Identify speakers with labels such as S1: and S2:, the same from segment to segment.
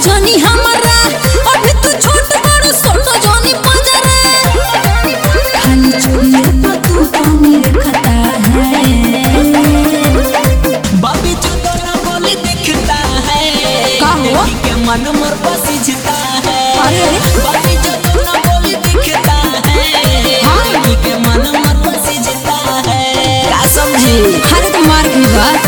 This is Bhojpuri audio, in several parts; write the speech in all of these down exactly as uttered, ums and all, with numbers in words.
S1: जानी हमारा अभी तू छोट बड़ सोट जानी पंजरा खाली चोरी पे तू पानी रखता है
S2: बाबी जो तोरा बोली दिखता है
S1: का हो
S2: के मन मोर पसीजता है
S1: अरे
S2: बाबी जो तोरा बोली दिखता है हां के मन मोर पसीजता है
S1: का समझी हरे तो मार की बात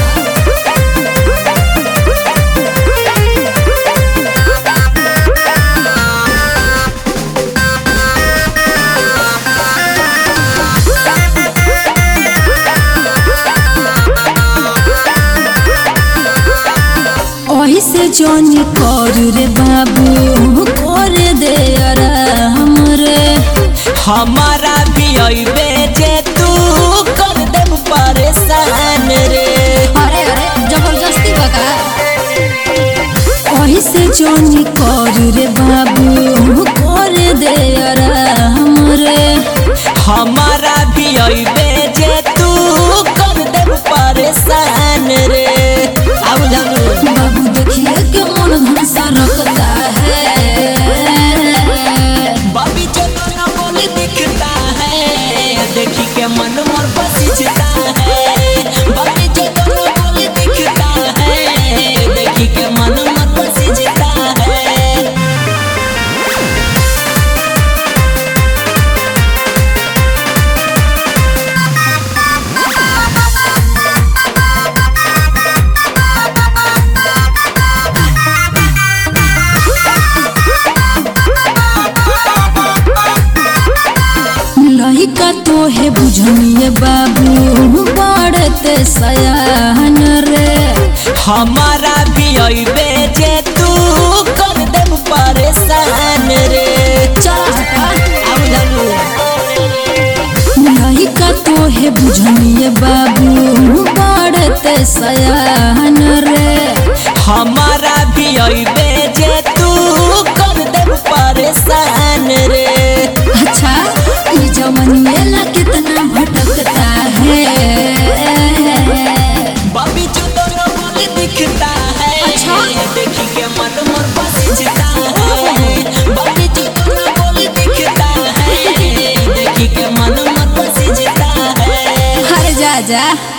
S1: से जोनी कर रे बाबू कर दे आराम रे
S2: हमारा भी अइबे जे तू कर देब परेशान रे
S1: अरे अरे जबरदस्ती बका ओही से जोनी कर रे बाबू कर दे आराम रे
S2: हमारा भी अइबे जे तू कर देब परेशान रे अब जानू
S1: बाबू देखिए के मन धंसा रखता है
S2: बाबी जो तोरा बोली दिखता है देखी के मन मोर पसीजता है बाबी जो तोरा बोली दिखता है देखी के मन मोर पसीजता है
S1: लइका तो है बुझनिए बाबू बड़ते सयान रे
S2: हमारा भी अइबे जे तू कर देब परेशान रे
S1: चल हटा
S2: अब जानू
S1: लइका तो है बुझनिए बाबू बड़ते सयान रे
S2: हमारा भी अइबे जे तू कर देब परेशान रे
S1: अच्छा ये जवानी ला कितना भटकता है
S2: बाबी जो तोरा बोली दिखता है
S1: अच्छा
S2: देखी के मन मोर पसीजता है बाबी जो तोरा बोली दिखता है देखी के मन मोर पसीजता है
S1: हर जा जा